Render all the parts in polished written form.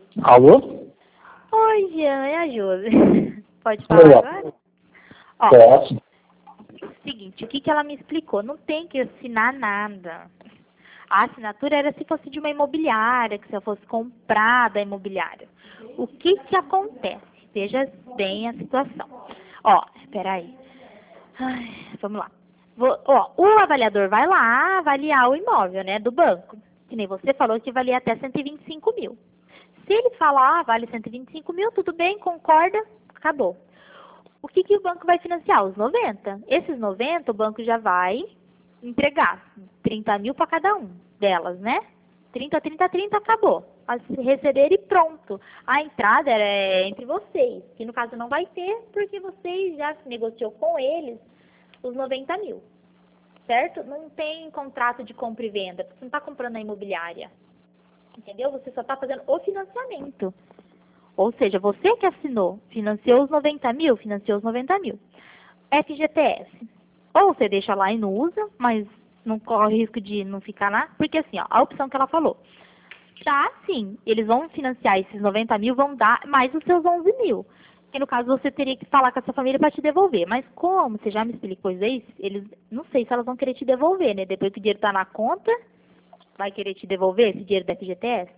Alô? Oi, Jean, é a Josi. Pode falar Olá. agora? Ó, Posso? seguinte, o que ela me explicou? Não tem que assinar nada. A assinatura era se fosse de uma imobiliária, que se eu fosse comprar da imobiliária. O que acontece? Veja bem a situação. Ó, peraí. Ai, vamos lá. O avaliador vai lá avaliar o imóvel, né, do banco. Que nem você falou que valia até 125 mil. Se ele falar, vale 125 mil, tudo bem, concorda, acabou. O que o banco vai financiar? Os 90. Esses 90, o banco já vai entregar 30 mil para cada um delas, né? 30, 30, 30, acabou. A receber e pronto. A entrada é entre vocês, que no caso não vai ter, porque vocês já negociou com eles os 90 mil, certo? Não tem contrato de compra e venda, você não está comprando a imobiliária, entendeu? Você só está fazendo o financiamento. Ou seja, você que assinou, financiou os 90 mil, financiou os 90 mil. FGTS. Ou você deixa lá e não usa, mas não corre risco de não ficar lá. Porque assim, ó, a opção que ela falou. Tá, sim, eles vão financiar esses 90 mil, vão dar mais os seus 11 mil. Que no caso você teria que falar com a sua família para te devolver. Mas como você já me explicou isso aí, eles, não sei se elas vão querer te devolver, né? Depois que o dinheiro tá na conta, vai querer te devolver esse dinheiro da FGTS?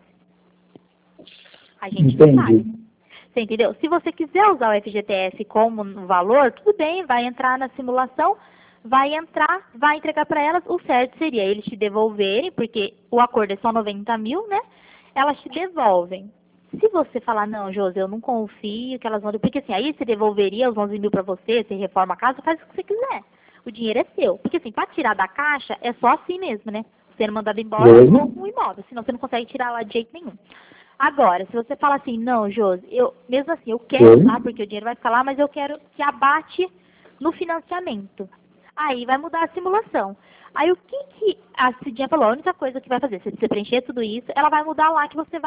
A gente não sabe. Entendi. Você entendeu? Se você quiser usar o FGTS como valor, tudo bem, vai entrar na simulação, vai entrar, vai entregar para elas. O certo seria eles te devolverem, porque o acordo é só 90 mil, né? Elas te devolvem. Se você falar, não, Josi, eu não confio que elas vão... Porque assim, aí você devolveria os 11 mil para você, você reforma a casa, faz o que você quiser. O dinheiro é seu. Porque assim, para tirar da caixa, é só assim mesmo, né? Sendo mandado embora com o imóvel, senão você não consegue tirar lá de jeito nenhum. Agora, se você fala assim, não, Josi, mesmo assim, eu quero usar, porque o dinheiro vai ficar lá, mas eu quero que abate no financiamento. Aí vai mudar a simulação. Aí o que a Cidinha falou? A única coisa que vai fazer, se você preencher tudo isso, ela vai mudar lá que você vai